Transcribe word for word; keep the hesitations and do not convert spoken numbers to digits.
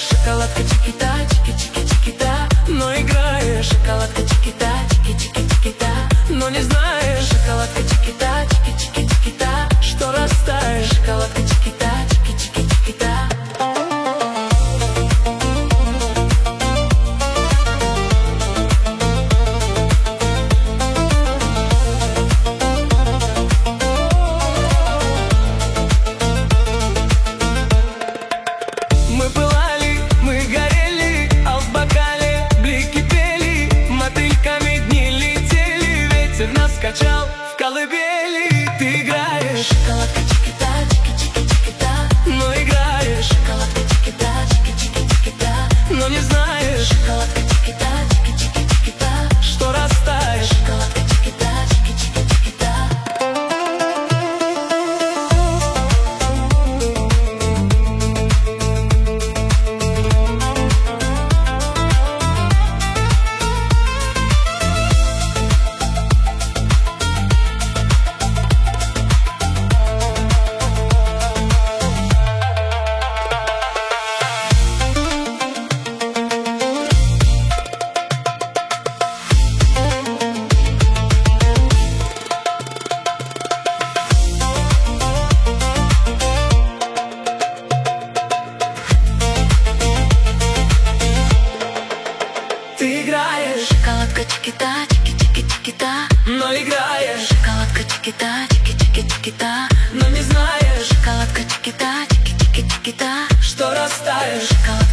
Шоколадка чики-та, чики-чики-чики-та. Но играешь. Шоколадка чики-та, чики-чики-чики-та. Но не знаешь. Шоколадка чики-та, чики-чики-чики-та. Что растаешь. Шоколадка чики-та, чики-чики-чики-та. Мы пылали, мы горели, а в бокале блики пели. Мотыльками дни летели, ветер нас качал в колыбели. Ты играешь. Шоколадка чики-та, чики-чики-чики-та. Но играешь. Шоколадка чики-та, чики-чики-чики-та. Но не знаешь. Шоколадка чики-та, чики-чики-чики-та. Что растаешь. Шоколадка чики-та, чики-чики-чики-та. Ты играешь. Шоколадка чики-та, чики-чики-чики-та. Но играешь. Шоколадка чики-та, чики-чики-чики-та. Но не знаешь. Шоколадка чики-та, чики-чики-чики-та. Что растаешь. Шоколадка